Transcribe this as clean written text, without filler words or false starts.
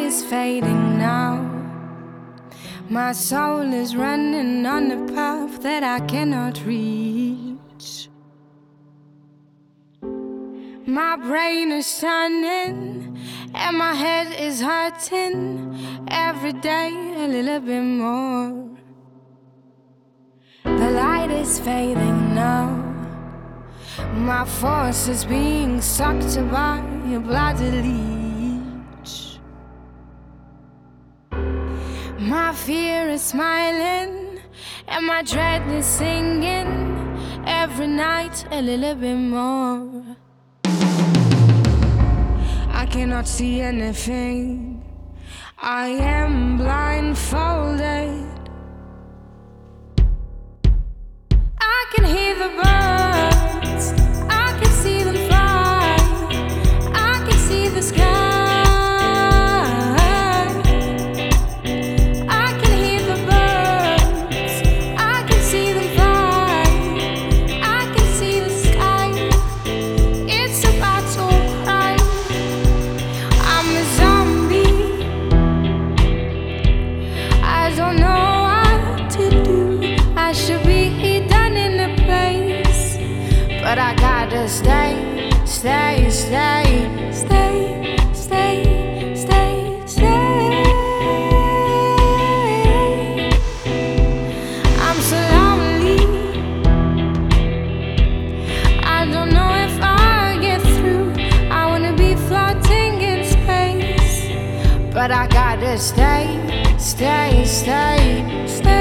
is fading now. My soul is running on a path that I cannot reach. My brain is turning and my head is hurting every day a little bit more. The light is fading now. My force is being sucked by a bloody leech. My fear is smiling and my dread is singing every night a little bit more. I cannot see anything. I am blindfolded. I can hear the birds. I can see them fly. I can see the sky. I can hear the birds. I can see them fly. I can see the sky. It's about to cry. I'm a zombie. I don't know what to do. I should be done in a place, but I gotta stay, stay, stay, stay, stay, stay, stay. I'm so lonely. I don't know if I'll get through. I wanna be floating in space, but I gotta stay, stay, stay, stay.